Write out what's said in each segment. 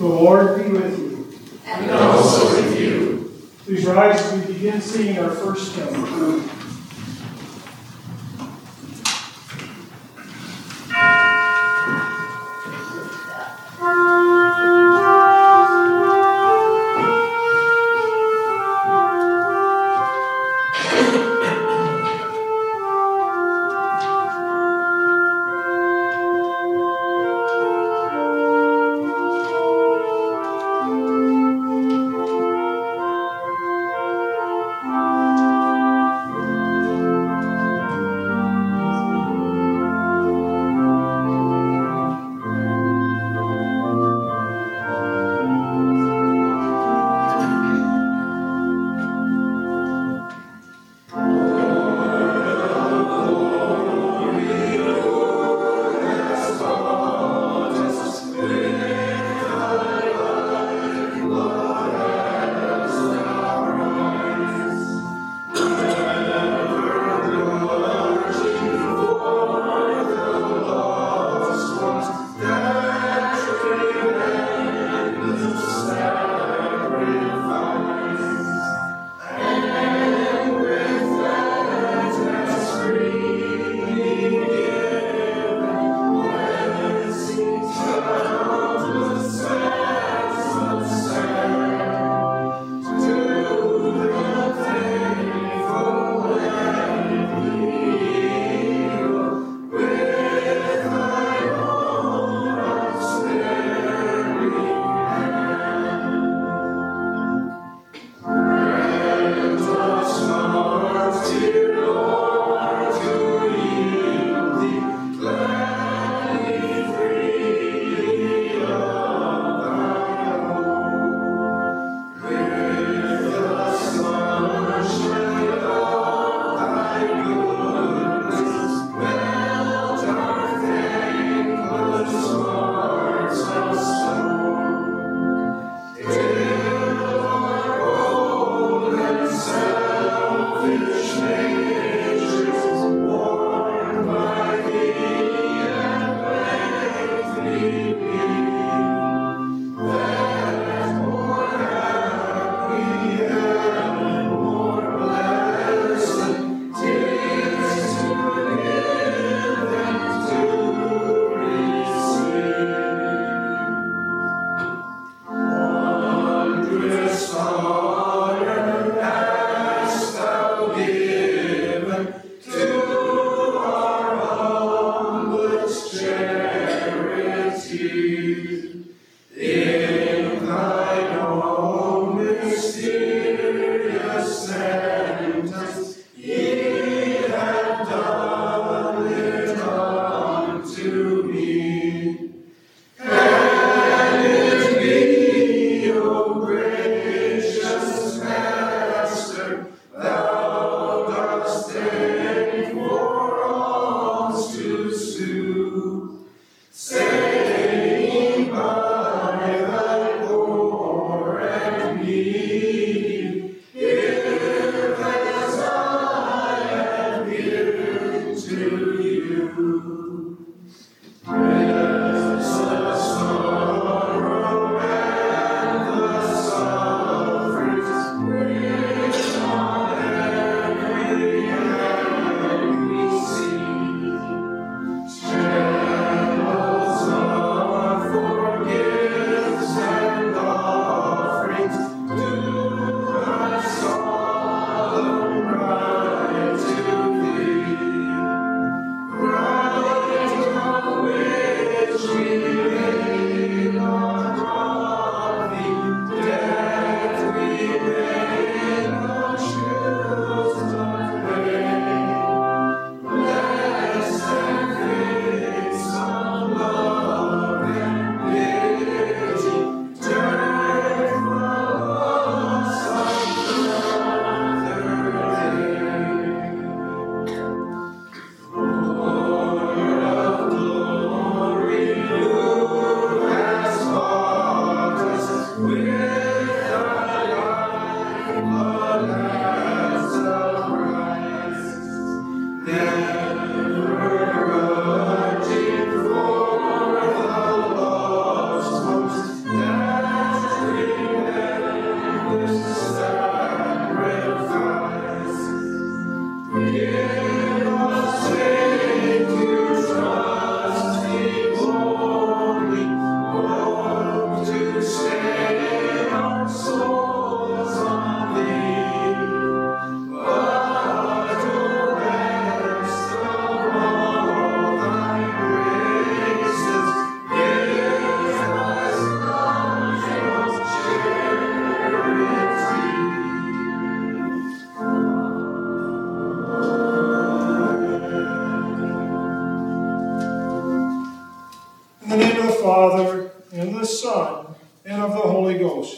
The Lord be with you. And also with you. Please rise as we begin singing our first hymn. Saying and of the Son, and of the Holy Ghost.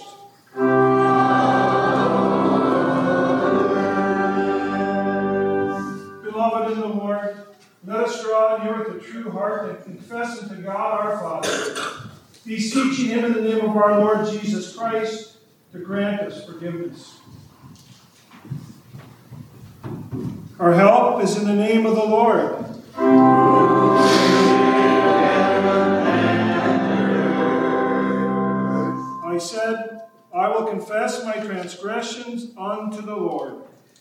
Beloved in the Lord, let us draw near with a true heart and confess unto God our Father, beseeching him in the name of our Lord Jesus Christ to grant us forgiveness. Our help is in the name of the Lord. I said, I will confess my transgressions unto the Lord.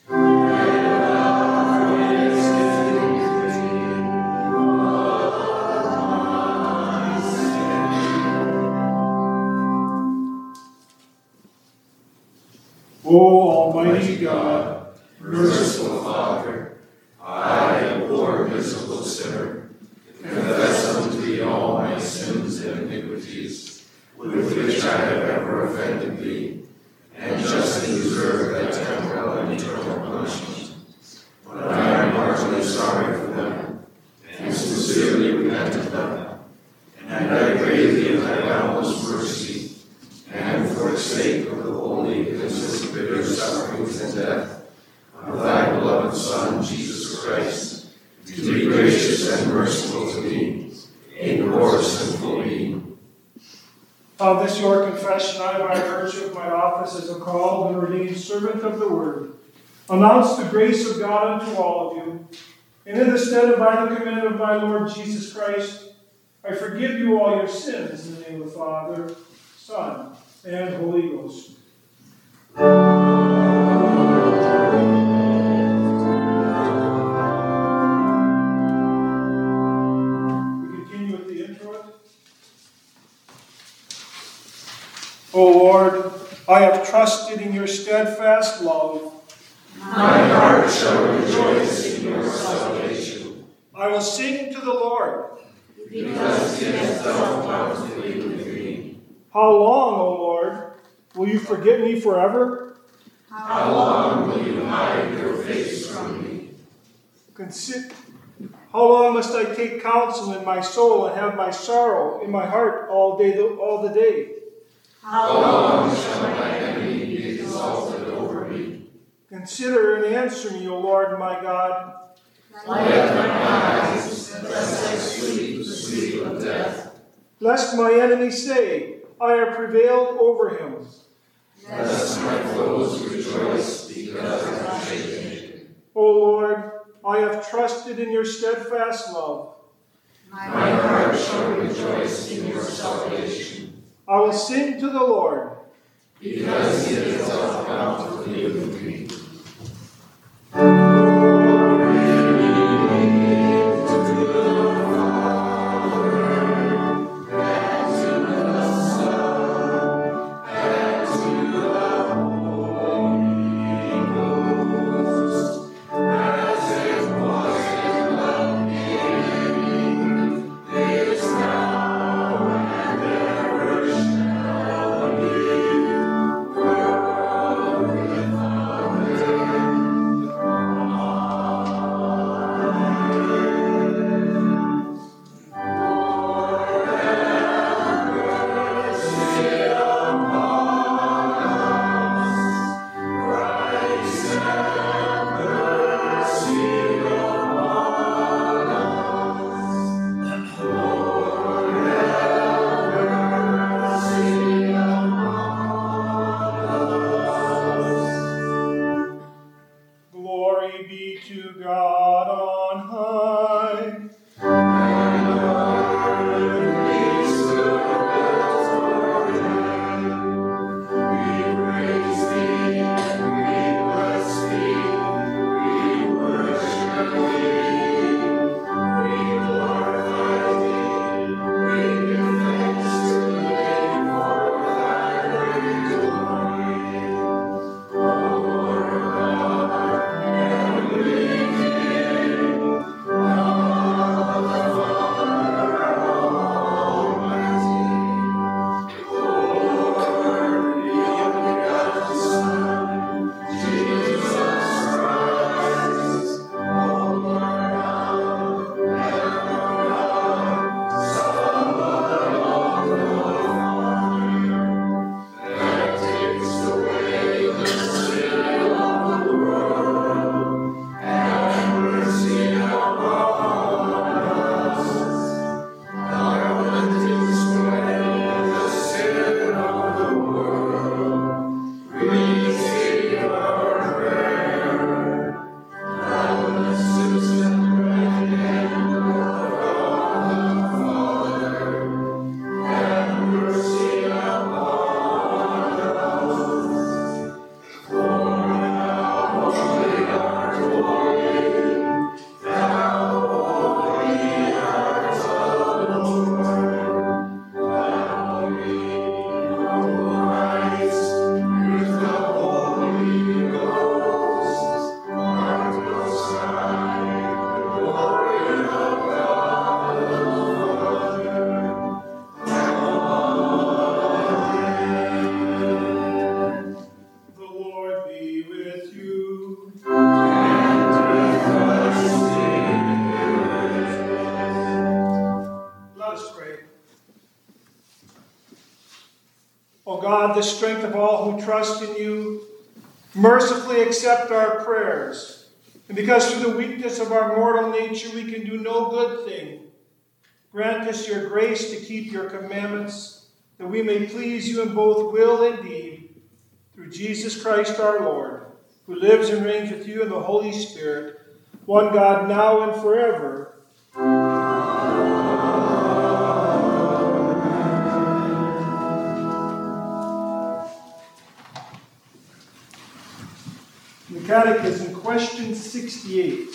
O Almighty God, merciful Father, I, a poor miserable sinner, confess unto thee all my sins and iniquities, with which I have ever offended thee, and justly deserve thy temporal and eternal punishment. But I am heartily sorry for them, and sincerely repent of them, and I pray thee in thy boundless mercy, and for the sake of the holy and bitter sufferings and death of thy beloved Son, Jesus Christ, to be gracious and merciful to me, in your sinful being. Of this your confession, I, by virtue of my office as a called and ordained servant of the Word, announce the grace of God unto all of you, and in the stead and by the command of my Lord Jesus Christ, I forgive you all your sins in the name of the Father, Son, and Holy Ghost. O Lord, I have trusted in your steadfast love. My heart shall rejoice in your salvation. I will sing to the Lord, because he has dealt bountifully with me. How long, O Lord, will you forget me forever? How long will you hide your face from me? How long must I take counsel in my soul and have my sorrow in my heart all the day? How long shall my enemy be exalted over me? Consider and answer me, O Lord my God. Let my eyes, lest I sleep the sleep of death. Lest my enemy say, I have prevailed over him. Lest my foes rejoice because I am shaken. O Lord, I have trusted in your steadfast love. My heart shall rejoice in your salvation. I will sing to the Lord, because he has dealt bountifully with me. O God, the strength of all who trust in you, mercifully accept our prayers. And because through the weakness of our mortal nature we can do no good thing, grant us your grace to keep your commandments, that we may please you in both will and deed, through Jesus Christ our Lord, who lives and reigns with you in the Holy Spirit, one God, now and forever. The Catechism, question 68.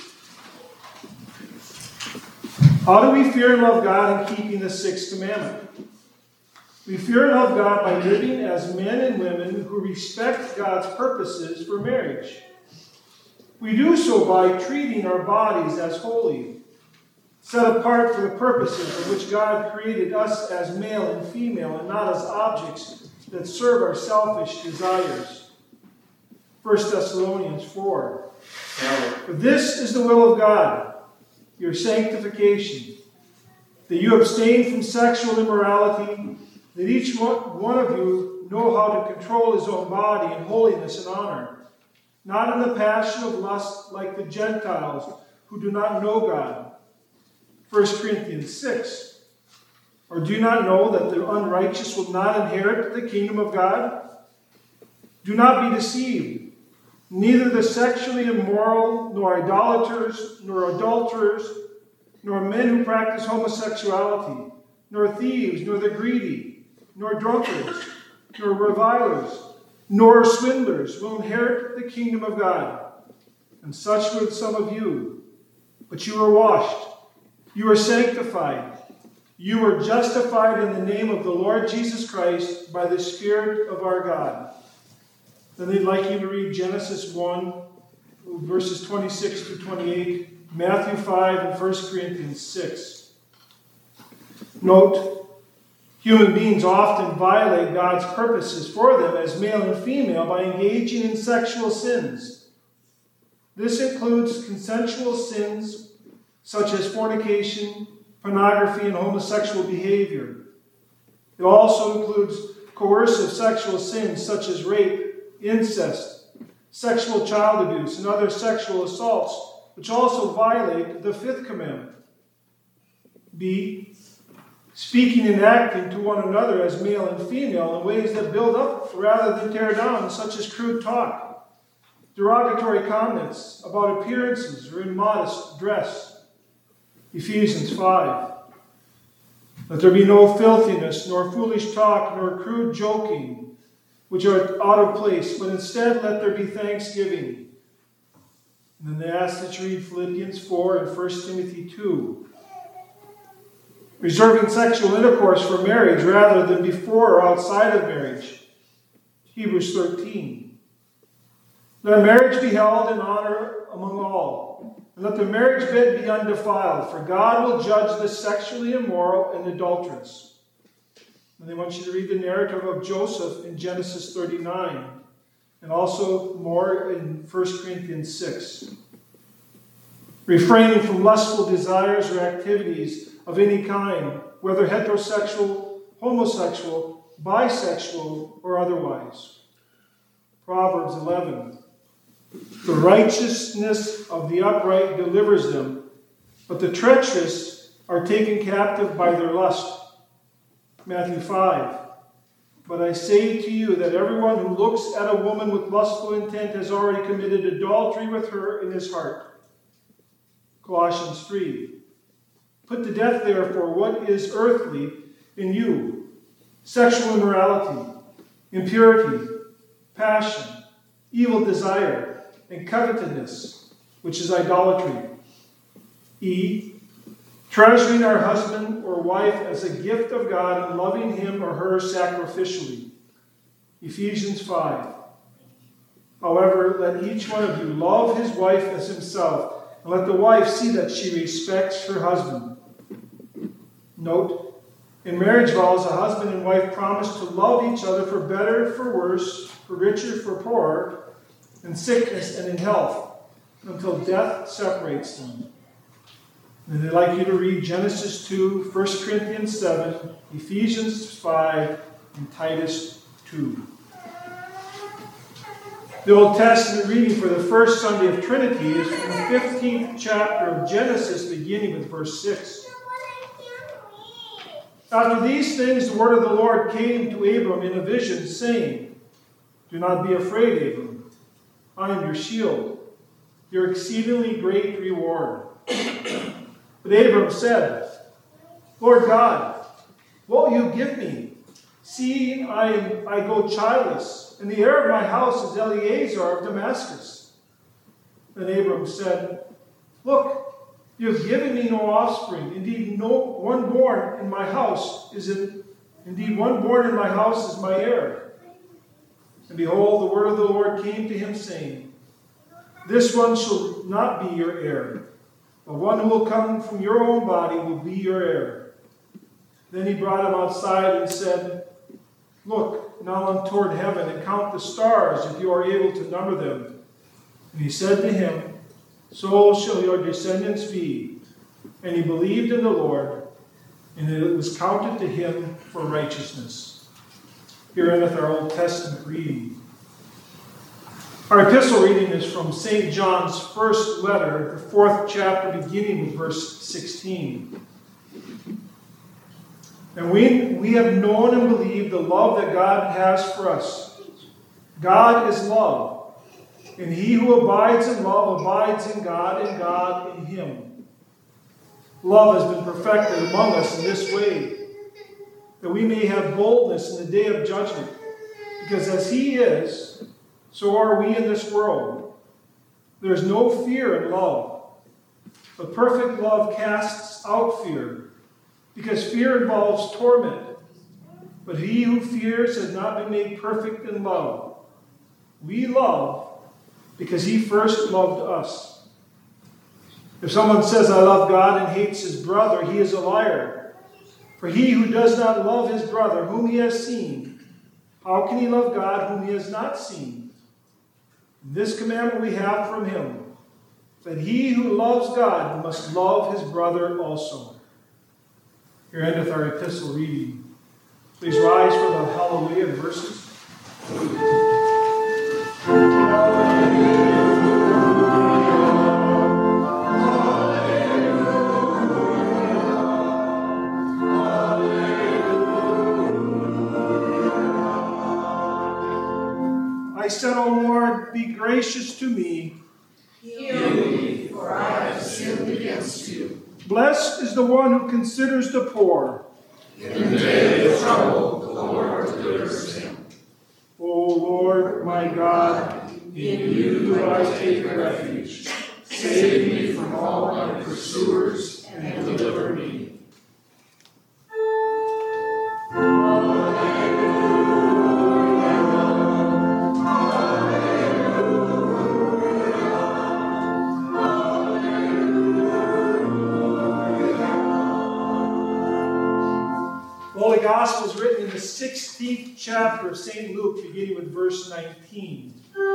How do we fear and love God in keeping the sixth commandment? We fear and love God by living as men and women who respect God's purposes for marriage. We do so by treating our bodies as holy, set apart for the purposes of which God created us as male and female, and not as objects that serve our selfish desires. 1 Thessalonians 4. For this is the will of God, your sanctification, that you abstain from sexual immorality, that each one of you know how to control his own body in holiness and honor, not in the passion of lust like the Gentiles who do not know God. 1 Corinthians 6. Or do you not know that the unrighteous will not inherit the kingdom of God? Do not be deceived. Neither the sexually immoral, nor idolaters, nor adulterers, nor men who practice homosexuality, nor thieves, nor the greedy, nor drunkards, nor revilers, nor swindlers will inherit the kingdom of God. And such were some of you. But you are washed, you are sanctified, you are justified in the name of the Lord Jesus Christ by the Spirit of our God. Then they'd like you to read Genesis 1, verses 26 to 28, Matthew 5, and 1 Corinthians 6. Note, human beings often violate God's purposes for them as male and female by engaging in sexual sins. This includes consensual sins such as fornication, pornography, and homosexual behavior. It also includes coercive sexual sins such as rape, incest, sexual child abuse, and other sexual assaults, which also violate the fifth commandment. B, speaking and acting to one another as male and female in ways that build up rather than tear down, such as crude talk, derogatory comments about appearances or immodest dress. Ephesians 5. Let there be no filthiness, nor foolish talk, nor crude joking, which are out of place, but instead let there be thanksgiving. And then they ask that you read Philippians 4 and 1 Timothy 2. Reserving sexual intercourse for marriage rather than before or outside of marriage. Hebrews 13. Let marriage be held in honor among all, and let the marriage bed be undefiled, for God will judge the sexually immoral and adulterous. And they want you to read the narrative of Joseph in Genesis 39, and also more in 1 Corinthians 6. Refraining from lustful desires or activities of any kind, whether heterosexual, homosexual, bisexual, or otherwise. Proverbs 11. The righteousness of the upright delivers them, but the treacherous are taken captive by their lust. Matthew 5. But I say to you that everyone who looks at a woman with lustful intent has already committed adultery with her in his heart. Colossians 3. Put to death, therefore, what is earthly in you: sexual immorality, impurity, passion, evil desire, and covetousness, which is idolatry. E. Treasuring our husband or wife as a gift of God and loving him or her sacrificially. Ephesians 5. However, let each one of you love his wife as himself, and let the wife see that she respects her husband. Note, in marriage vows, a husband and wife promise to love each other for better, for worse, for richer, for poorer, in sickness and in health, until death separates them. And they'd like you to read Genesis 2, 1 Corinthians 7, Ephesians 5, and Titus 2. The Old Testament reading for the first Sunday of Trinity is from the 15th chapter of Genesis, beginning with verse 6. After these things, the word of the Lord came to Abram in a vision, saying, "Do not be afraid, Abram. I am your shield, your exceedingly great reward." But Abram said, "Lord God, what will you give me, seeing I go childless, and the heir of my house is Eliezer of Damascus?" Then Abram said, "Look, you have given me no offspring. Indeed, one born in my house is my heir." And behold, the word of the Lord came to him, saying, "This one shall not be your heir, but one who will come from your own body will be your heir." Then he brought him outside and said, "Look now toward heaven and count the stars, if you are able to number them." And he said to him, "So shall your descendants be." And he believed in the Lord, and it was counted to him for righteousness. Here endeth our Old Testament reading. Our epistle reading is from St. John's first letter, the 4th chapter, beginning with verse 16. "And we have known and believed the love that God has for us. God is love. And he who abides in love abides in God, and God in him. Love has been perfected among us in this way, that we may have boldness in the day of judgment. Because as he is, so are we in this world. There is no fear in love, but perfect love casts out fear, because fear involves torment. But he who fears has not been made perfect in love. We love because he first loved us. If someone says, 'I love God,' and hates his brother, he is a liar. For he who does not love his brother whom he has seen, how can he love God whom he has not seen? This commandment we have from him, that he who loves God must love his brother also." Here endeth our epistle reading. Please rise for the Hallelujah verses. I said, "O Lord, be gracious to me. Heal me, for I have sinned against you." Blessed is the one who considers the poor. In the day of trouble, the Lord delivers him. O Lord, my God, In you do I take refuge. Save me from all my pursuers and deliver me. The Holy Gospel is written in the 16th chapter of St. Luke, beginning with verse 19.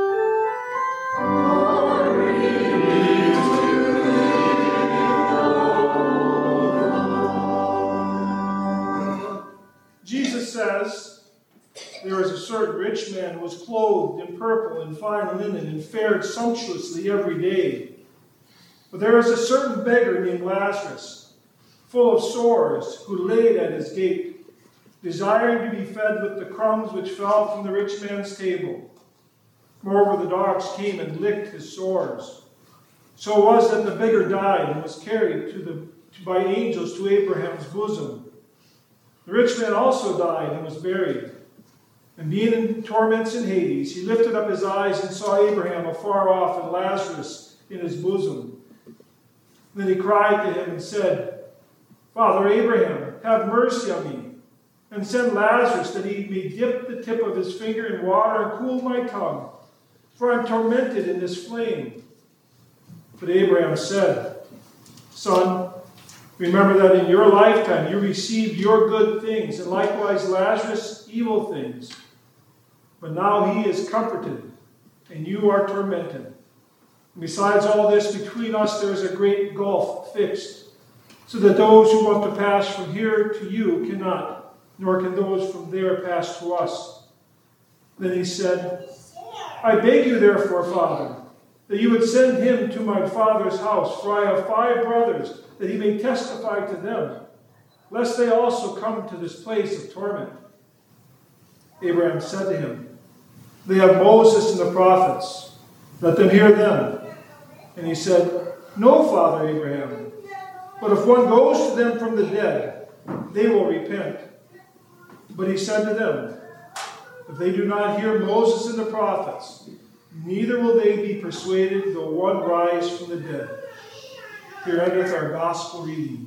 Jesus says, "There was a certain rich man who was clothed in purple and fine linen and fared sumptuously every day. But there was a certain beggar named Lazarus, full of sores, who laid at his gate, desiring to be fed with the crumbs which fell from the rich man's table. Moreover, the dogs came and licked his sores. So it was that the beggar died and was carried by angels to Abraham's bosom. The rich man also died and was buried. And being in torments in Hades, he lifted up his eyes and saw Abraham afar off and Lazarus in his bosom. Then he cried to him and said, 'Father Abraham, have mercy on me, and send Lazarus that he may dip the tip of his finger in water and cool my tongue, for I am tormented in this flame.' But Abraham said, 'Son, remember that in your lifetime you received your good things, and likewise Lazarus evil things. But now he is comforted, and you are tormented. And besides all this, between us there is a great gulf fixed, so that those who want to pass from here to you cannot, nor can those from there pass to us. Then he said, I beg you therefore, Father, that you would send him to my father's house, for I have 5 brothers, that he may testify to them, lest they also come to this place of torment. Abraham said to him, They have Moses and the prophets. Let them hear them. And he said, No, Father Abraham. But if one goes to them from the dead, they will repent. But he said to them, If they do not hear Moses and the prophets, neither will they be persuaded though one rise from the dead. Here endeth our gospel reading.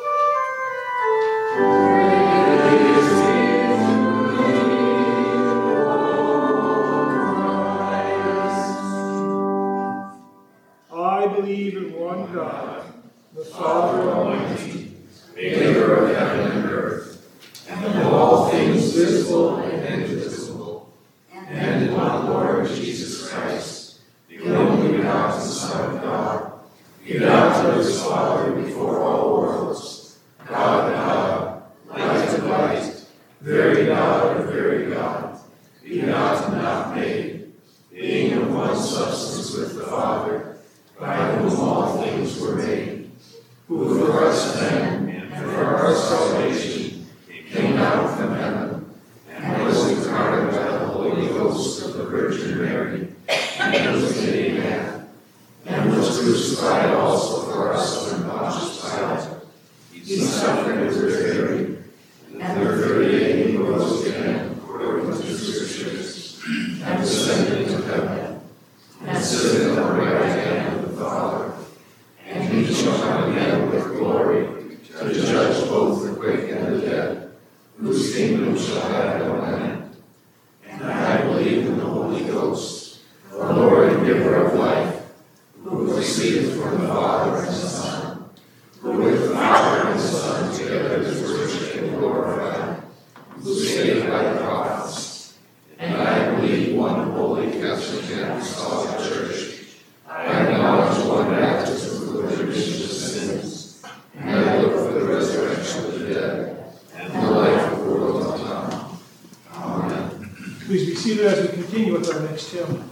I believe in one God, the Father Almighty, maker of heaven and earth, and of all things visible and invisible, and in one Lord Jesus Christ, the only begotten Son of God, begotten of his Father before all worlds, God of God, light of light, very God of very God, begotten not made, being of one substance with the Father, by whom all things were made, who for us men and for our salvation came down from heaven, and was incarnate by the Holy Ghost of the Virgin Mary, and was made man, and was crucified also for us under Pontius Pilate. He suffered and was buried, and the 3rd day he rose again, according to the Scriptures, and ascended into heaven, and sitteth on the right hand of the Father. And he shall come again with glory, to judge both the quick and the dead, whose kingdom shall have no end. And I believe in the Holy Ghost, the Lord and giver of life, who proceedeth from the Father and the Son, who with the Father and the Son together is worshipped and glorified, who spake by the prophets. And I believe one holy Catholic and Apostolic Church. I acknowledge one baptism for the remission of sins, and I look for the resurrection of the dead, and the life of the world to come. Amen. Please be seated as we continue with our next hymn.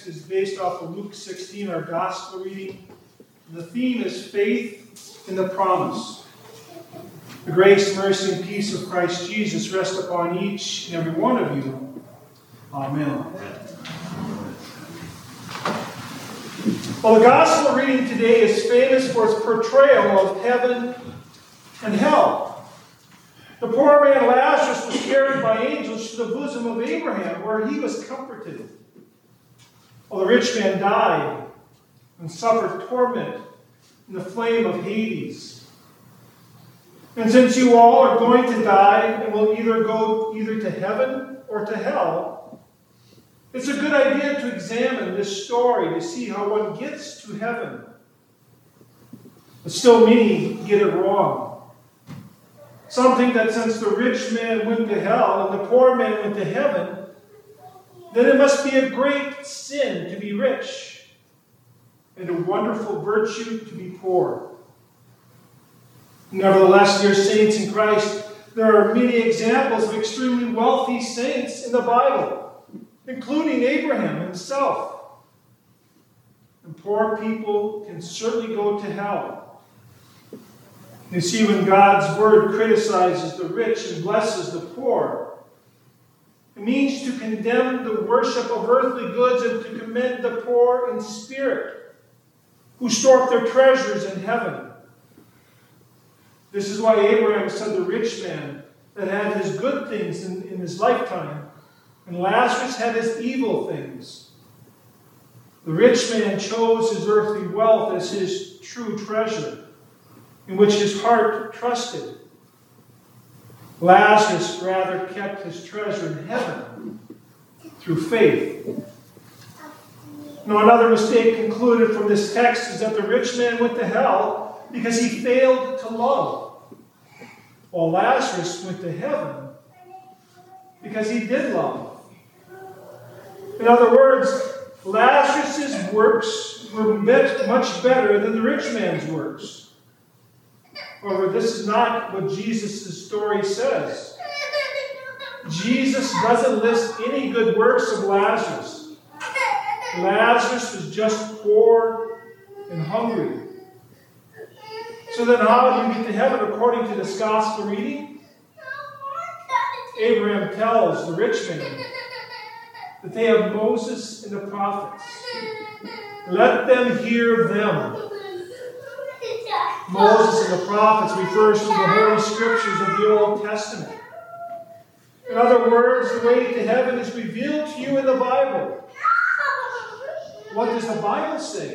is based off of Luke 16, our gospel reading. The theme is faith in the promise. The grace, mercy, and peace of Christ Jesus rest upon each and every one of you. Amen. Well, the gospel reading today is famous for its portrayal of heaven and hell. The poor man Lazarus was carried by angels to the bosom of Abraham, where he was comforted. While the rich man died and suffered torment in the flame of Hades. And since you all are going to die and will either go to heaven or to hell, it's a good idea to examine this story to see how one gets to heaven. But still many get it wrong. Some think that since the rich man went to hell and the poor man went to heaven, then it must be a great sin to be rich and a wonderful virtue to be poor. Nevertheless, dear saints in Christ, there are many examples of extremely wealthy saints in the Bible, including Abraham himself. And poor people can certainly go to hell. You see, when God's word criticizes the rich and blesses the poor, it means to condemn the worship of earthly goods and to commend the poor in spirit, who store up their treasures in heaven. This is why Abraham said the rich man that had his good things in his lifetime, and Lazarus had his evil things. The rich man chose his earthly wealth as his true treasure, in which his heart trusted. Lazarus rather kept his treasure in heaven through faith. Now, another mistake concluded from this text is that the rich man went to hell because he failed to love, while Lazarus went to heaven because he did love. In other words, Lazarus' works were much better than the rich man's works. However, this is not what Jesus' story says. Jesus doesn't list any good works of Lazarus. Lazarus was just poor and hungry. So then how do you get to heaven according to this gospel reading? Abraham tells the rich man that they have Moses and the prophets. Let them hear them. Moses and the prophets refers to the Holy Scriptures of the Old Testament. In other words, the way to heaven is revealed to you in the Bible. What does the Bible say?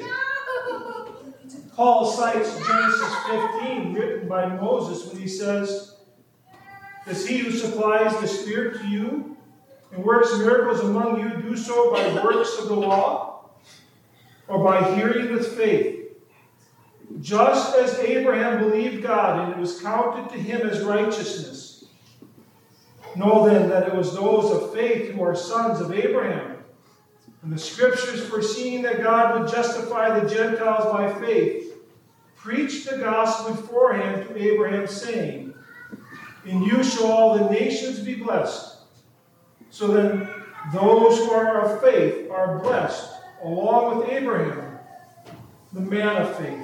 Paul cites Genesis 15, written by Moses, when he says, "Does he who supplies the Spirit to you and works miracles among you do so by works of the law or by hearing with faith? Just as Abraham believed God, and it was counted to him as righteousness. Know then that it was those of faith who are sons of Abraham. And the Scriptures, foreseeing that God would justify the Gentiles by faith, preached the gospel beforehand to Abraham, saying, In you shall all the nations be blessed. So then those who are of faith are blessed, along with Abraham, the man of faith."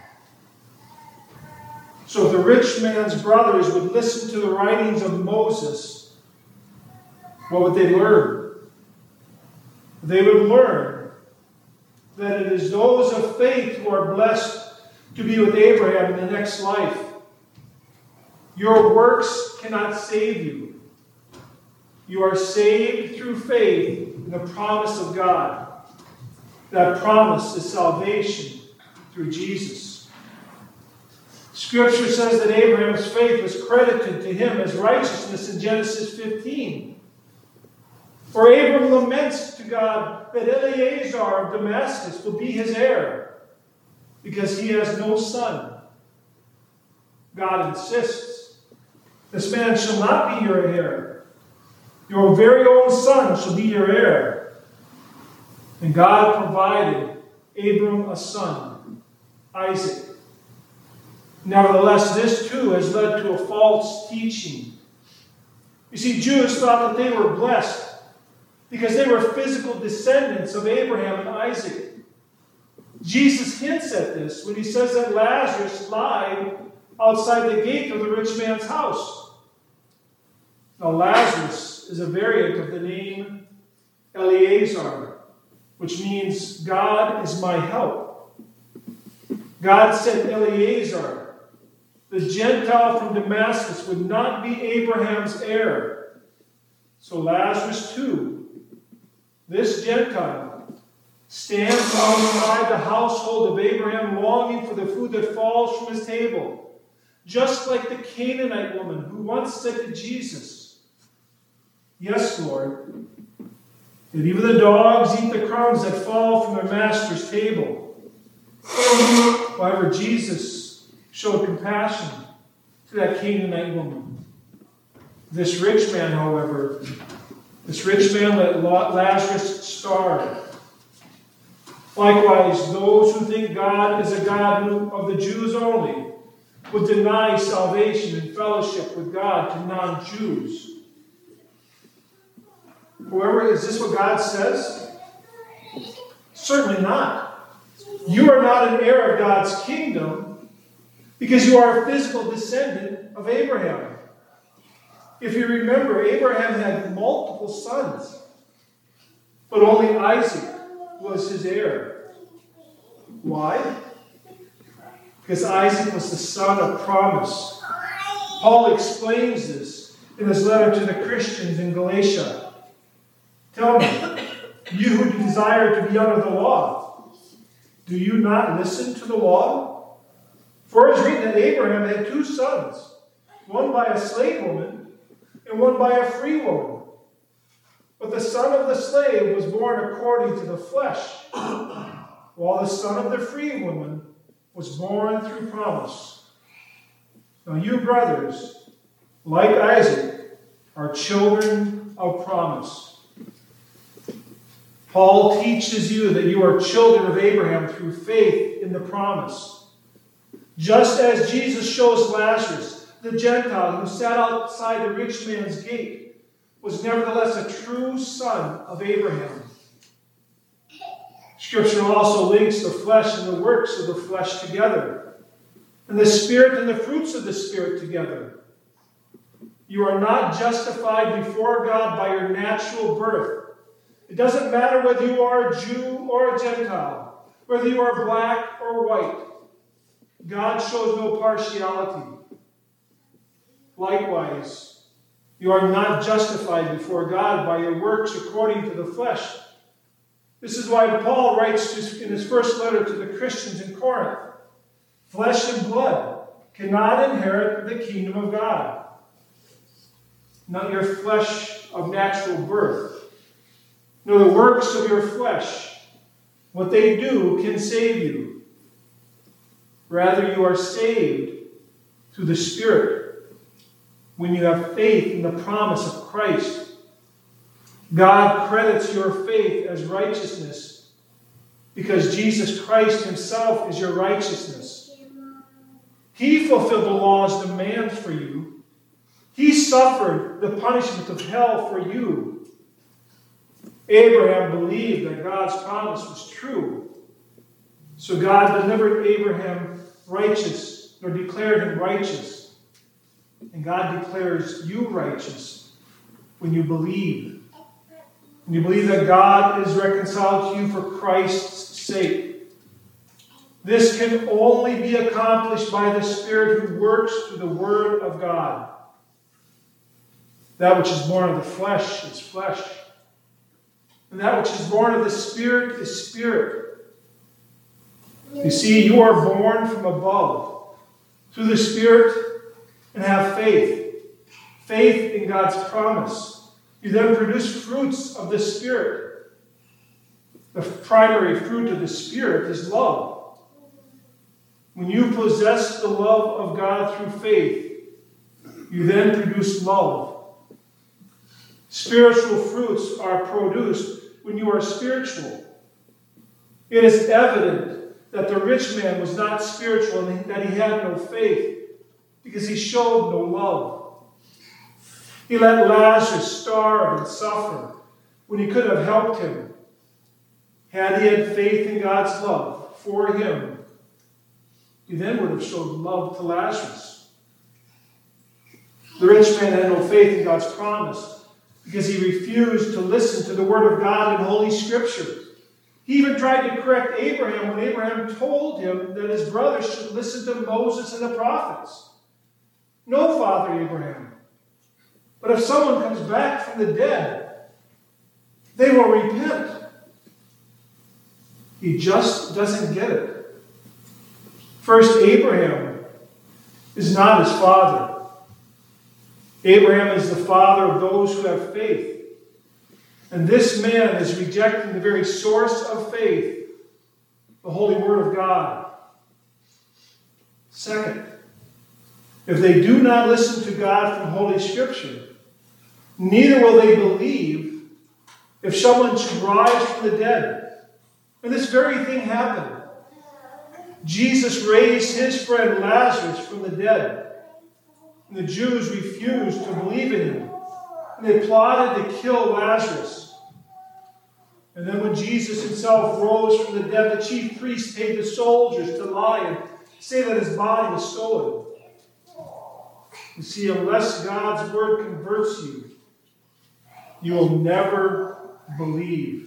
So if the rich man's brothers would listen to the writings of Moses, what would they learn? They would learn that it is those of faith who are blessed to be with Abraham in the next life. Your works cannot save you. You are saved through faith in the promise of God. That promise is salvation through Jesus. Scripture says that Abraham's faith was credited to him as righteousness in Genesis 15. For Abram laments to God that Eliezer of Damascus will be his heir because he has no son. God insists, "This man shall not be your heir. Your very own son shall be your heir." And God provided Abram a son, Isaac. Nevertheless, this too has led to a false teaching. You see, Jews thought that they were blessed because they were physical descendants of Abraham and Isaac. Jesus hints at this when he says that Lazarus lied outside the gate of the rich man's house. Now, Lazarus is a variant of the name Eleazar, which means God is my help. God sent Eleazar, the Gentile from Damascus, would not be Abraham's heir. So Lazarus too, this Gentile, stands outside the household of Abraham, longing for the food that falls from his table, just like the Canaanite woman who once said to Jesus, "Yes, Lord, that even the dogs eat the crumbs that fall from their master's table." However, Jesus showed compassion to that Canaanite woman. This rich man, however, let Lazarus starve. Likewise, those who think God is a God of the Jews only would deny salvation and fellowship with God to non-Jews. However, is this what God says? Certainly not. You are not an heir of God's kingdom because you are a physical descendant of Abraham. If you remember, Abraham had multiple sons, but only Isaac was his heir. Why? Because Isaac was the son of promise. Paul explains this in his letter to the Christians in Galatia. Tell me, you who desire to be under the law, do you not listen to the law? For it is written that Abraham had two sons, one by a slave woman and one by a free woman. But the son of the slave was born according to the flesh, while the son of the free woman was born through promise. Now you, brothers, like Isaac, are children of promise. Paul teaches you that you are children of Abraham through faith in the promise. Just as Jesus shows Lazarus, the Gentile who sat outside the rich man's gate, was nevertheless a true son of Abraham. Scripture also links the flesh and the works of the flesh together, and the Spirit and the fruits of the Spirit together. You are not justified before God by your natural birth. It doesn't matter whether you are a Jew or a Gentile, whether you are black or white. God shows no partiality. Likewise, you are not justified before God by your works according to the flesh. This is why Paul writes in his first letter to the Christians in Corinth, flesh and blood cannot inherit the kingdom of God. Not your flesh of natural birth, nor the works of your flesh. What they do can save you. Rather, you are saved through the Spirit when you have faith in the promise of Christ. God credits your faith as righteousness because Jesus Christ himself is your righteousness. He fulfilled the law's demands for you. He suffered the punishment of hell for you. Abraham believed that God's promise was true. So God delivered Abraham righteous, or declared him righteous. And God declares you righteous when you believe. And you believe that God is reconciled to you for Christ's sake. This can only be accomplished by the Spirit who works through the Word of God. That which is born of the flesh is flesh. And that which is born of the Spirit is spirit. You see, you are born from above through the Spirit and have faith. Faith in God's promise. You then produce fruits of the Spirit. The primary fruit of the Spirit is love. When you possess the love of God through faith, you then produce love. Spiritual fruits are produced when you are spiritual. It is evident that the rich man was not spiritual and that he had no faith because he showed no love. He let Lazarus starve and suffer when he could have helped him. Had he had faith in God's love for him, he then would have showed love to Lazarus. The rich man had no faith in God's promise because he refused to listen to the word of God in Holy Scripture. He even tried to correct Abraham when Abraham told him that his brothers should listen to Moses and the prophets. No, Father Abraham. But if someone comes back from the dead, they will repent. He just doesn't get it. First, Abraham is not his father. Abraham is the father of those who have faith. And this man is rejecting the very source of faith, the holy word of God. Second, if they do not listen to God from Holy Scripture, neither will they believe if someone should rise from the dead. And this very thing happened. Jesus raised his friend Lazarus from the dead. And the Jews refused to believe in him. And they plotted to kill Lazarus. And then when Jesus himself rose from the dead, the chief priests paid the soldiers to lie and say that his body was stolen. You see, unless God's word converts you, you will never believe.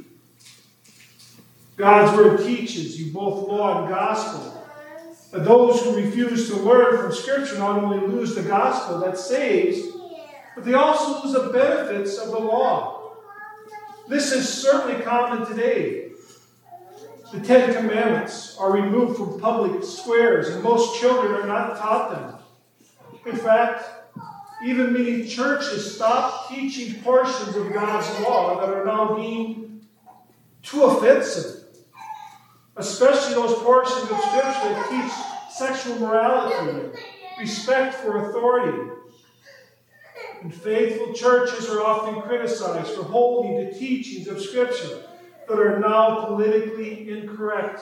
God's word teaches you both law and gospel. But those who refuse to learn from Scripture not only lose the gospel that saves, but they also lose the benefits of the law. This is certainly common today. The Ten Commandments are removed from public squares, and most children are not taught them. In fact, even many churches stop teaching portions of God's law that are now deemed too offensive. Especially those portions of Scripture that teach sexual morality, respect for authority. And faithful churches are often criticized for holding to teachings of Scripture that are now politically incorrect.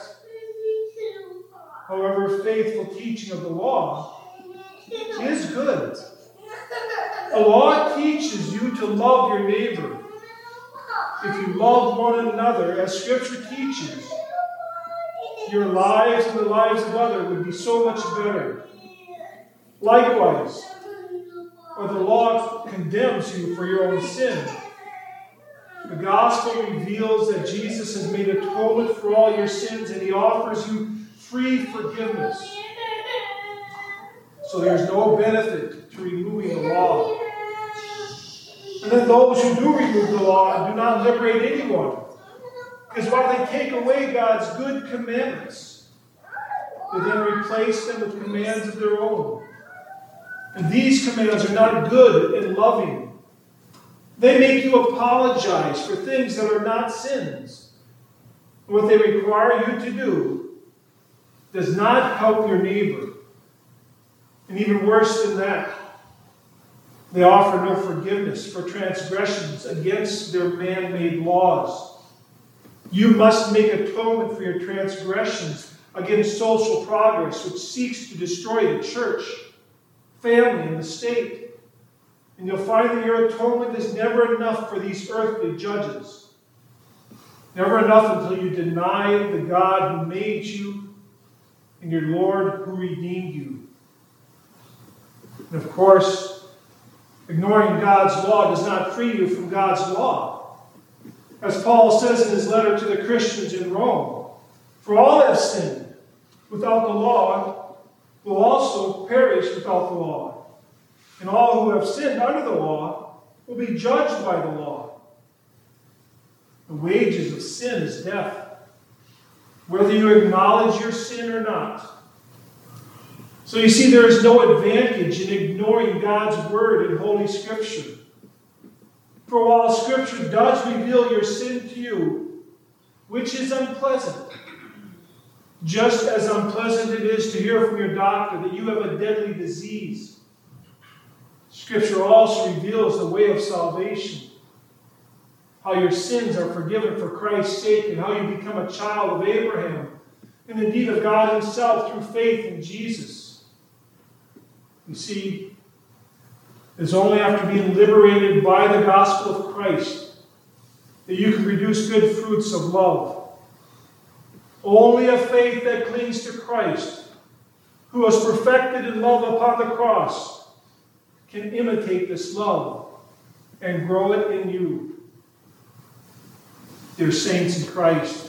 However, faithful teaching of the law is good. The law teaches you to love your neighbor. If you love one another as Scripture teaches, your lives and the lives of others would be so much better. Likewise, or the law condemns you for your own sin, the gospel reveals that Jesus has made atonement for all your sins and he offers you free forgiveness. So there's no benefit to removing the law. And then those who do remove the law do not liberate anyone. Because while they take away God's good commandments, they then replace them with commands of their own. And these commands are not good and loving. They make you apologize for things that are not sins. And what they require you to do does not help your neighbor. And even worse than that, they offer no forgiveness for transgressions against their man-made laws. You must make atonement for your transgressions against social progress, which seeks to destroy the church, family, and the state. And you'll find that your atonement is never enough for these earthly judges. Never enough until you deny the God who made you and your Lord who redeemed you. And of course, ignoring God's law does not free you from God's law. As Paul says in his letter to the Christians in Rome, for all have sinned without the law will also perish without the law. And all who have sinned under the law will be judged by the law. The wages of sin is death, whether you acknowledge your sin or not. So you see, there is no advantage in ignoring God's word in Holy Scripture. For while Scripture does reveal your sin to you, which is unpleasant, just as unpleasant it is to hear from your doctor that you have a deadly disease, Scripture also reveals the way of salvation, how your sins are forgiven for Christ's sake, and how you become a child of Abraham, and indeed of God himself through faith in Jesus. You see, it's only after being liberated by the gospel of Christ that you can produce good fruits of love. Only a faith that clings to Christ, who was perfected in love upon the cross, can imitate this love and grow it in you. Dear saints in Christ,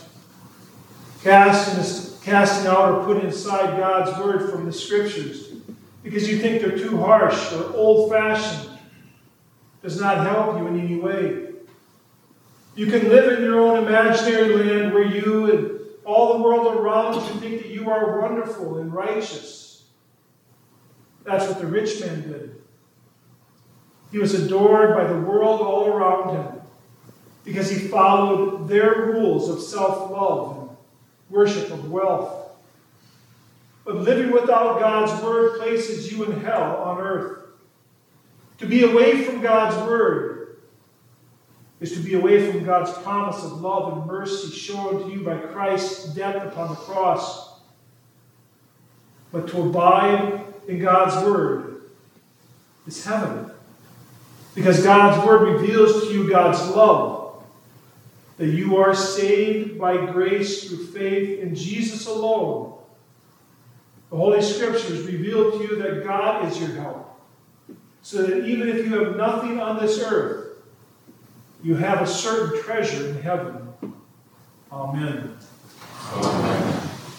casting out or put inside God's word from the Scriptures because you think they're too harsh or old-fashioned does not help you in any way. You can live in your own imaginary land where you and all the world around you think that you are wonderful and righteous. That's what the rich man did. He was adored by the world all around him because he followed their rules of self-love and worship of wealth. But living without God's word places you in hell on earth. To be away from God's word is to be away from God's promise of love and mercy shown to you by Christ's death upon the cross. But to abide in God's word is heaven. Because God's word reveals to you God's love, that you are saved by grace through faith in Jesus alone. The Holy Scriptures reveal to you that God is your help, so that even if you have nothing on this earth, you have a certain treasure in heaven. Amen. Amen.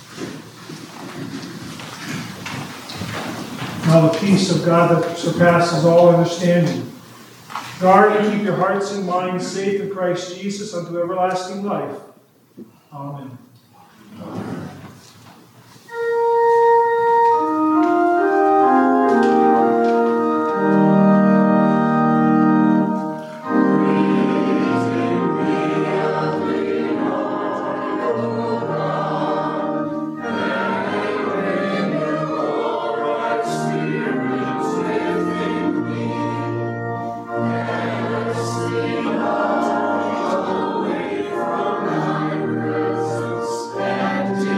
Now the peace of God that surpasses all understanding, guard and keep your hearts and minds safe in Christ Jesus unto everlasting life. Amen. Amen. Away from thy presence and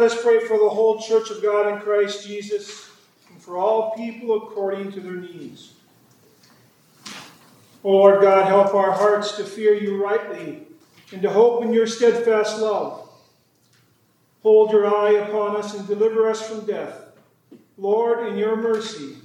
us pray for the whole church of God in Christ Jesus, and for all people according to their needs. O Lord God, help our hearts to fear you rightly, and to hope in your steadfast love. Hold your eye upon us and deliver us from death. Lord, in your mercy.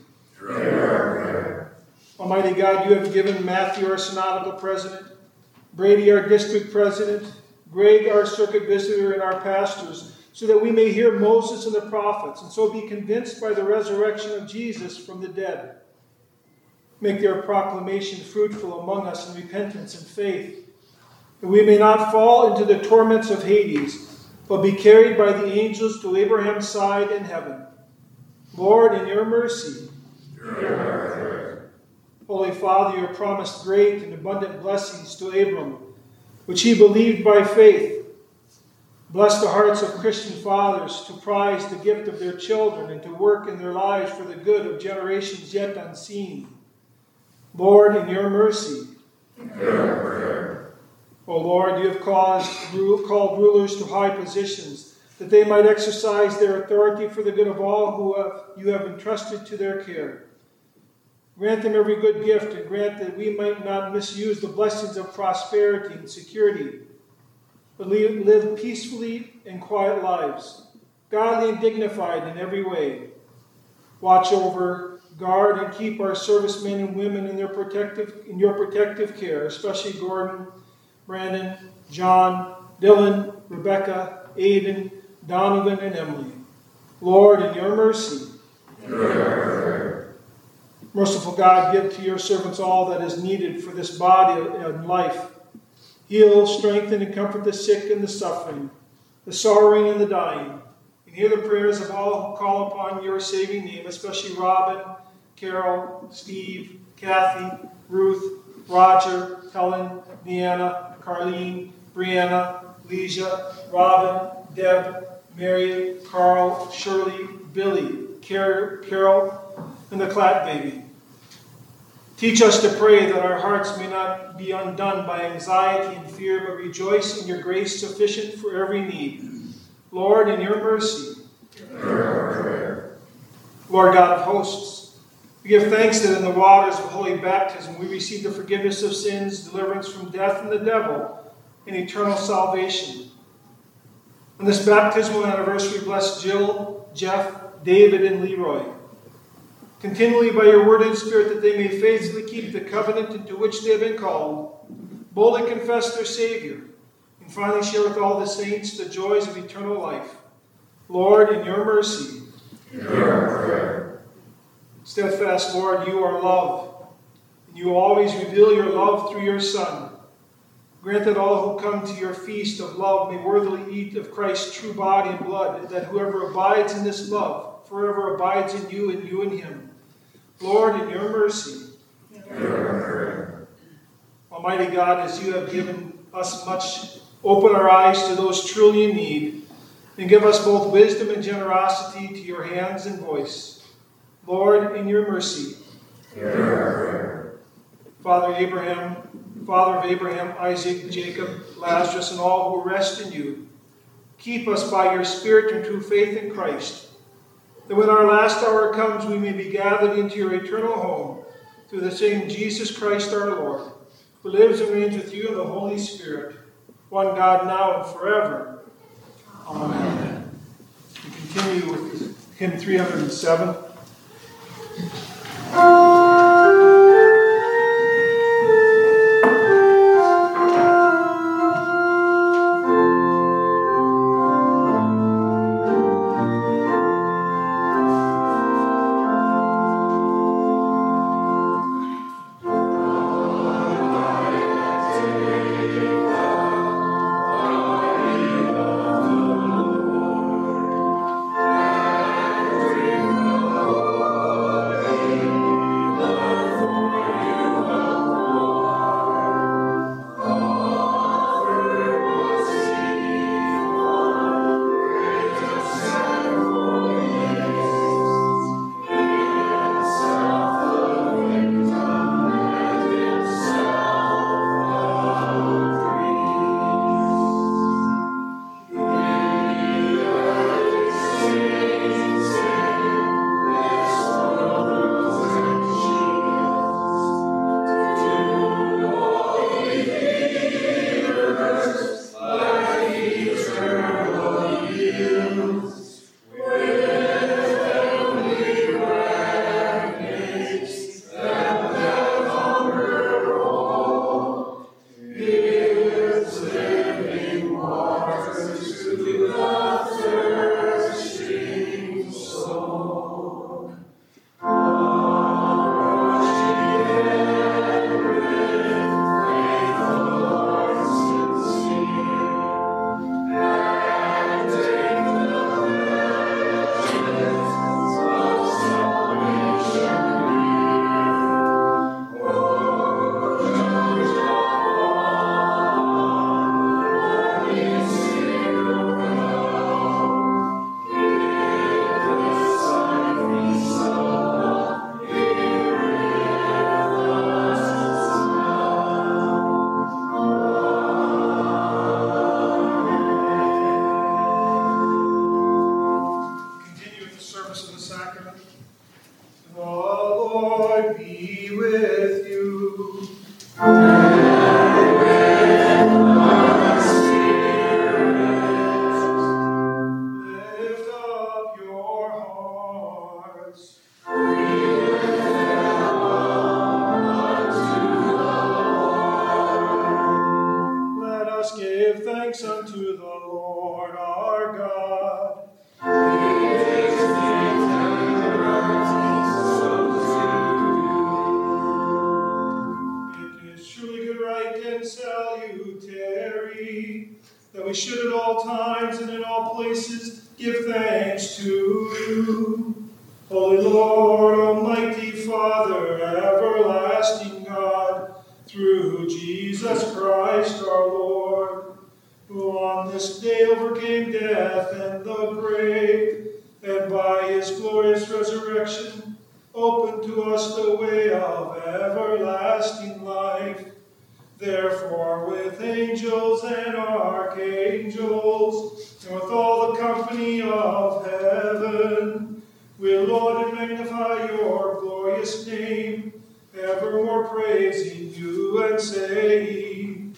Almighty God, you have given Matthew, our synodical president, Brady, our district president, Greg, our circuit visitor, and our pastors, so that we may hear Moses and the prophets, and so be convinced by the resurrection of Jesus from the dead. Make their proclamation fruitful among us in repentance and faith, that we may not fall into the torments of Hades, but be carried by the angels to Abraham's side in heaven. Lord, in your mercy. Holy Father, you have promised great and abundant blessings to Abram, which he believed by faith. Bless the hearts of Christian fathers to prize the gift of their children and to work in their lives for the good of generations yet unseen. Lord, in your mercy. O Lord, you have called rulers to high positions, that they might exercise their authority for the good of all who you have entrusted to their care. Grant them every good gift, and grant that we might not misuse the blessings of prosperity and security, but live peacefully and quiet lives, godly and dignified in every way. Watch over, guard, and keep our servicemen and women in your protective care, especially Gordon, Brandon, John, Dylan, Rebecca, Aiden, Donovan, and Emily. Lord, in your mercy. Merciful God, give to your servants all that is needed for this body and life. Heal, strengthen, and comfort the sick and the suffering, the sorrowing and the dying. And hear the prayers of all who call upon your saving name, especially Robin, Carol, Steve, Kathy, Ruth, Roger, Helen, Deanna, Carlene, Brianna, Leisha, Robin, Deb, Mary, Carl, Shirley, Billy, Carol, and the Clatt baby. Teach us to pray that our hearts may not be undone by anxiety and fear, but rejoice in your grace sufficient for every need. Lord, in your mercy. Lord God of hosts, we give thanks that in the waters of holy baptism we receive the forgiveness of sins, deliverance from death and the devil, and eternal salvation. On this baptismal anniversary, bless Jill, Jeff, David, and Leroy. Continually by your word and spirit, that they may faithfully keep the covenant into which they have been called, boldly confess their Savior, and finally share with all the saints the joys of eternal life. Lord, in your mercy. Steadfast Lord, you are love, and you always reveal your love through your Son. Grant that all who come to your feast of love may worthily eat of Christ's true body and blood, and that whoever abides in this love forever abides in you and you in him. Lord, in your mercy. Almighty God, as you have given us much, open our eyes to those truly in need, and give us both wisdom and generosity to your hands and voice. Lord, in your mercy. Father of Abraham, Isaac, Jacob, Lazarus, and all who rest in you, keep us by your Spirit in true faith in Christ, that when our last hour comes, we may be gathered into your eternal home through the same Jesus Christ our Lord, who lives and reigns with you in the Holy Spirit, one God now and forever. Amen. We continue with hymn 307. That we should at all times and in all places give thanks to you. Holy Lord, Almighty Father, everlasting God, through Jesus Christ our Lord, who on this day overcame death and the grave, and by his glorious resurrection opened to us the way of everlasting life. Therefore, with angels and archangels, and with all the company of heaven, we laud and magnify your glorious name, evermore praising you and saying,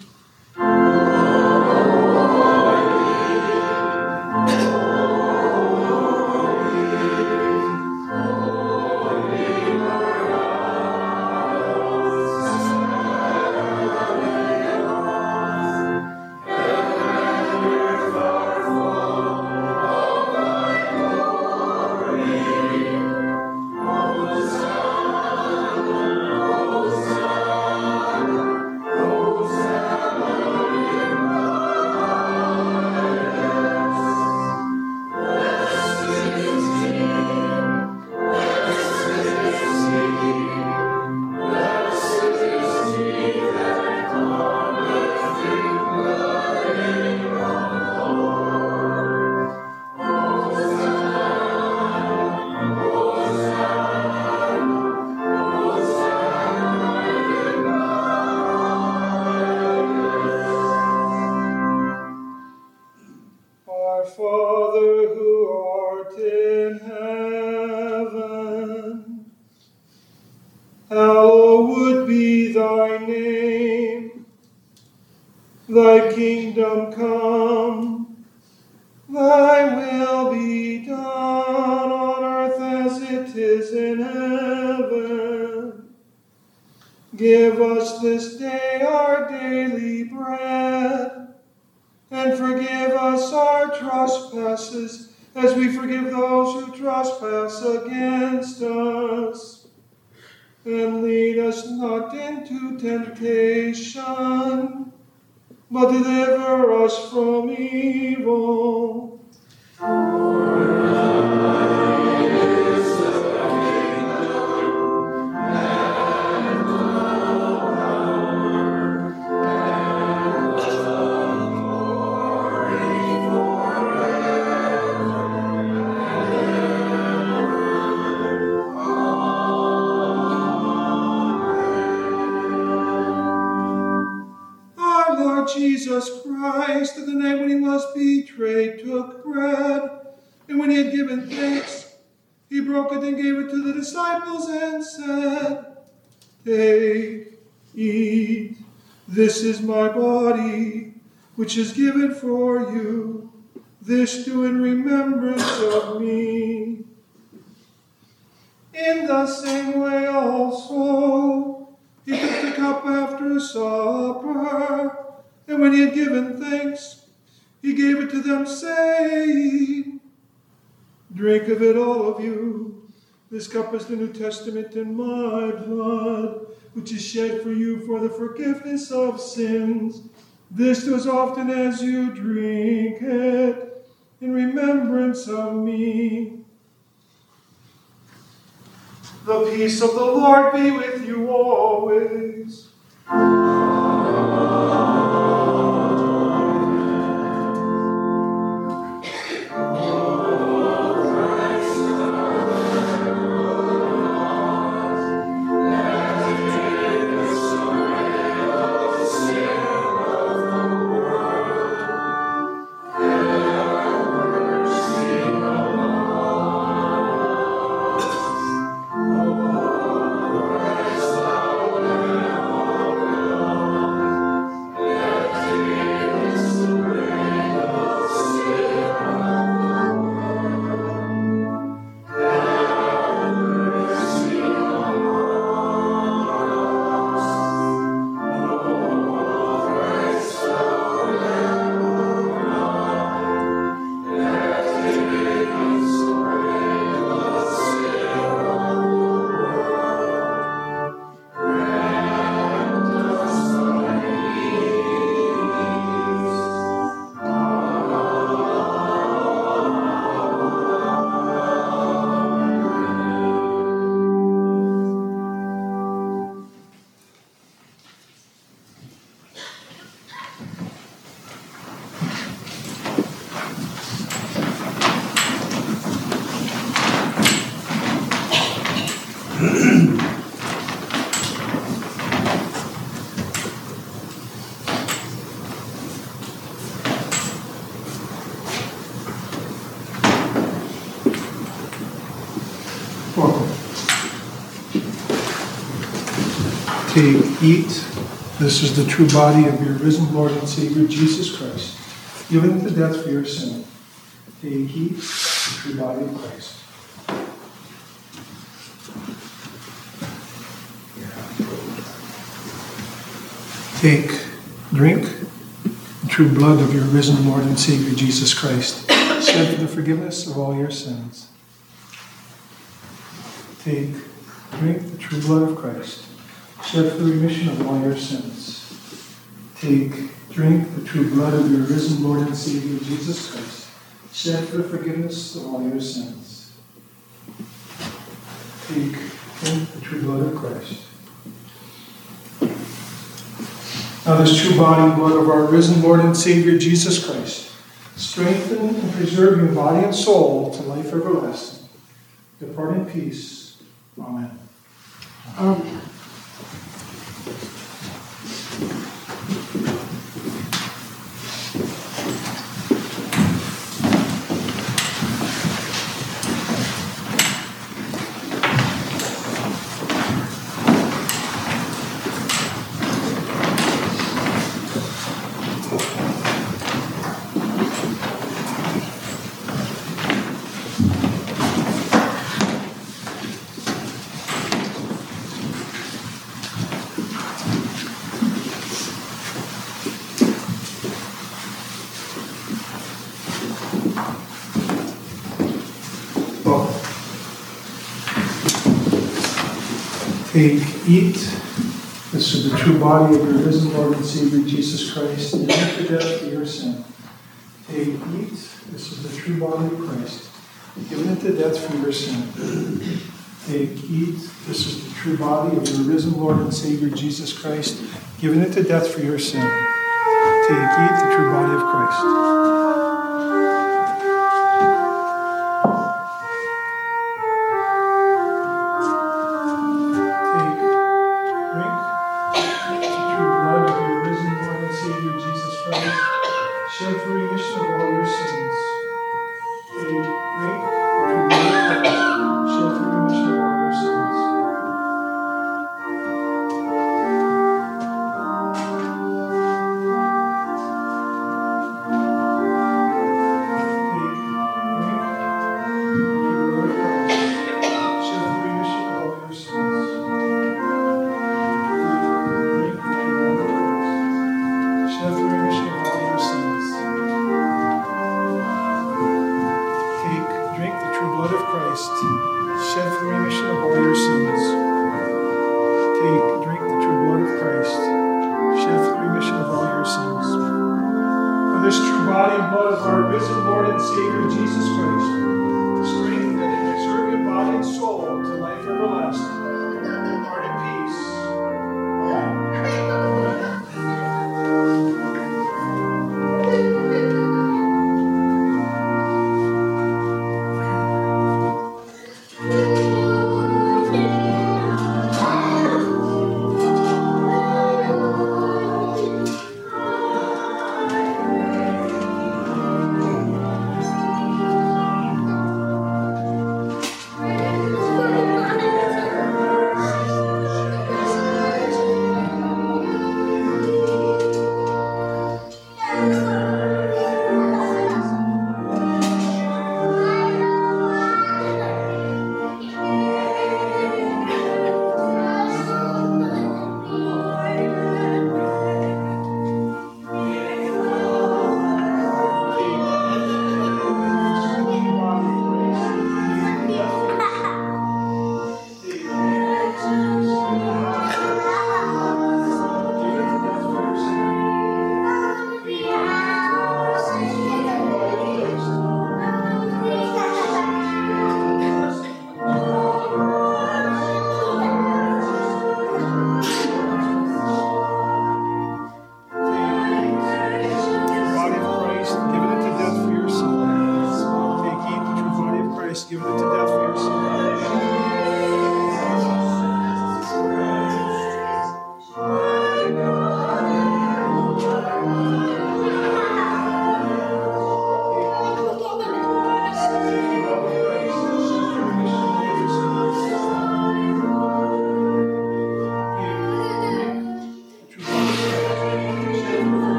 Our Father who art in heaven, hallowed be thy name. Thy kingdom come, thy will be done on earth as it is in heaven. Give us this day our daily bread, and forgive us our trespasses, as we forgive those who trespass against us. And lead us not into temptation, but deliver us from evil. Jesus Christ, at the night when he was betrayed, took bread, and when he had given thanks, he broke it and gave it to the disciples and said, "Take, eat, this is my body, which is given for you. This do in remembrance of me." In the same way also, he took the cup after supper, and when he had given thanks, he gave it to them, saying, "Drink of it, all of you. This cup is the New Testament in my blood, which is shed for you for the forgiveness of sins. This do as often as you drink it in remembrance of me." The peace of the Lord be with you always. Take, eat. This is the true body of your risen Lord and Savior, Jesus Christ, given to death for your sin. Take, eat the true body of Christ. Take, drink the true blood of your risen Lord and Savior, Jesus Christ, shed for the forgiveness of all your sins. Take, drink the true blood of Christ, shed for the remission of all your sins. Take, drink the true blood of your risen Lord and Savior, Jesus Christ, shed for the forgiveness of all your sins. Take, drink the true blood of Christ. Now this true body and blood of our risen Lord and Savior, Jesus Christ, strengthen and preserve your body and soul to life everlasting. Depart in peace. Amen. Amen. Take, eat. This is the true body of your risen Lord and Savior, Jesus Christ, given to death for your sin. Take, eat. This is the true body of Christ, given into death for your sin. Take, eat. This is the true body of your risen Lord and Savior, Jesus Christ, given into death for your sin. Take, eat the true body of Christ. Shed for remission of all your sins. Take, drink, the true blood of Christ. Shed for remission of all your sins. Take, drink, the true blood of Christ. Shed for remission of all your sins. Take, drink the true blood of Christ, shed for the remission of all your sins. For this true body and blood of our risen Lord and Savior, Jesus Christ, strengthen and preserve your body and soul to life everlasting. Depart in peace.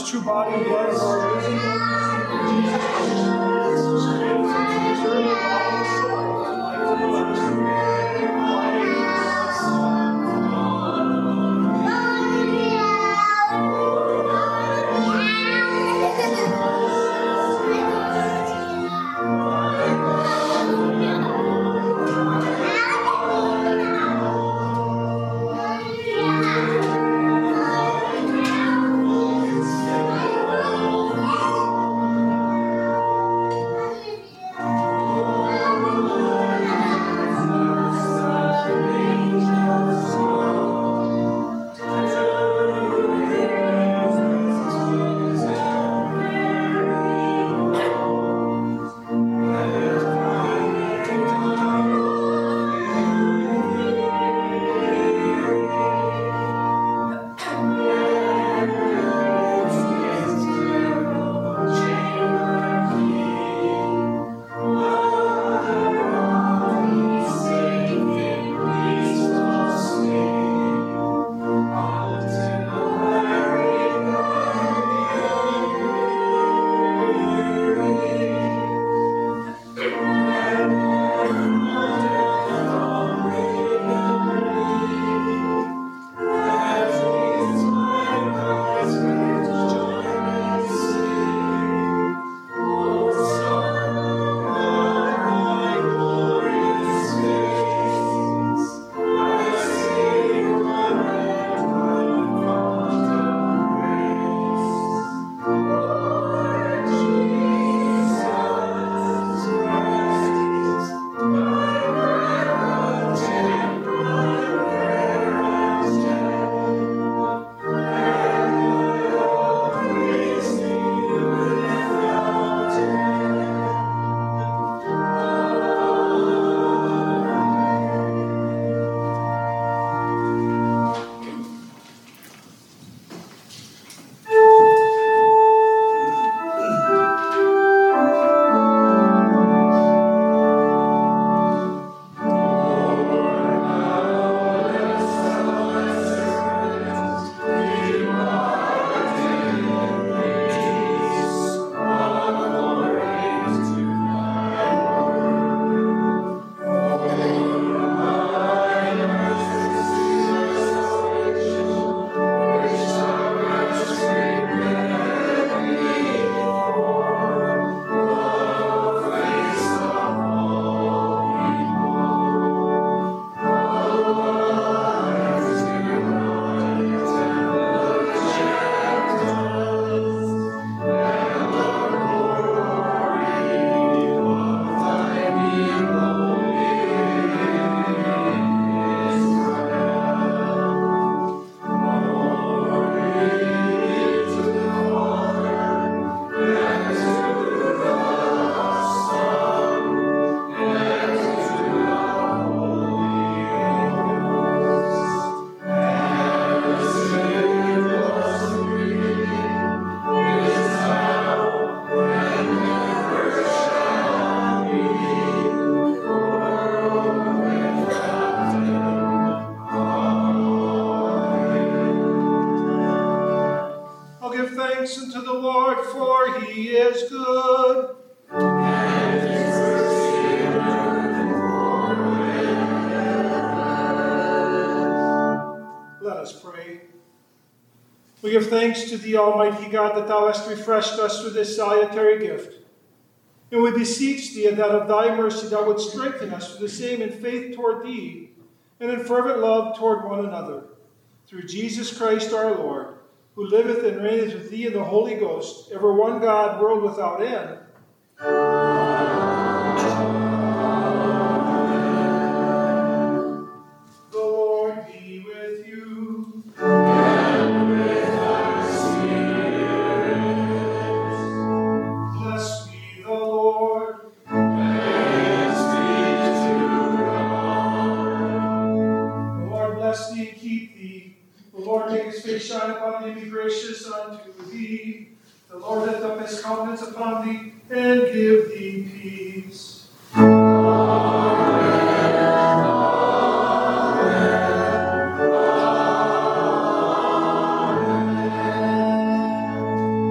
true body and blood of our risen Lord and Savior Jesus Christ, strength to preserve the body and soul to life everlasting. We give thanks to thee, Almighty God, that thou hast refreshed us with this salutary gift. And we beseech thee that of thy mercy thou wouldst strengthen us for the same in faith toward thee, and in fervent love toward one another. Through Jesus Christ our Lord, who liveth and reigneth with thee in the Holy Ghost, ever one God, world without end. The Lord be with you. And with our spirit. Blessed be the Lord. Thanks be to God. The Lord bless thee and keep thee. The Lord make his face shine upon thee and be gracious unto thee. The Lord lift up his countenance upon thee and give thee peace. Amen. Amen.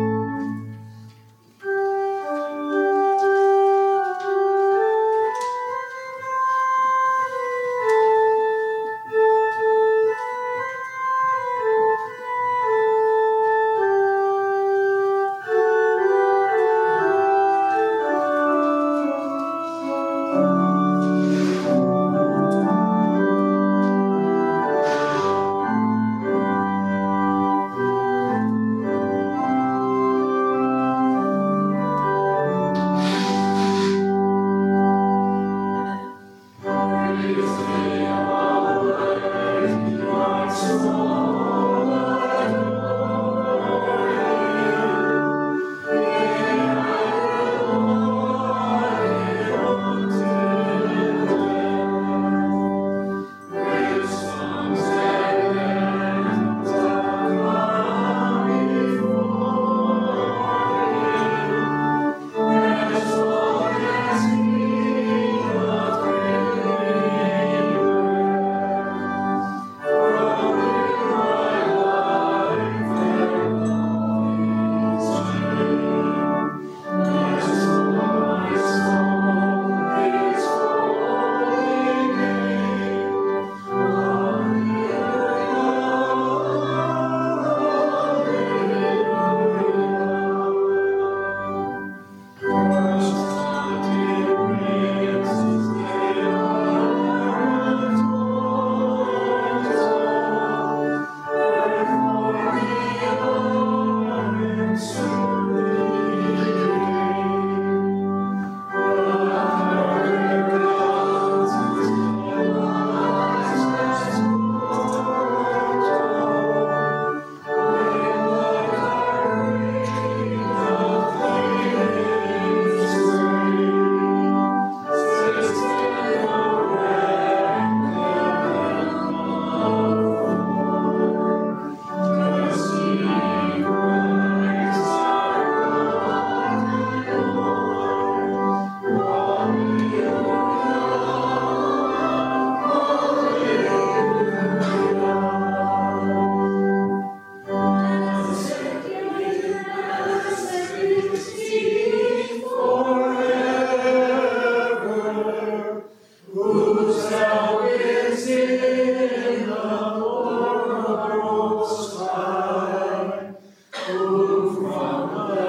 from the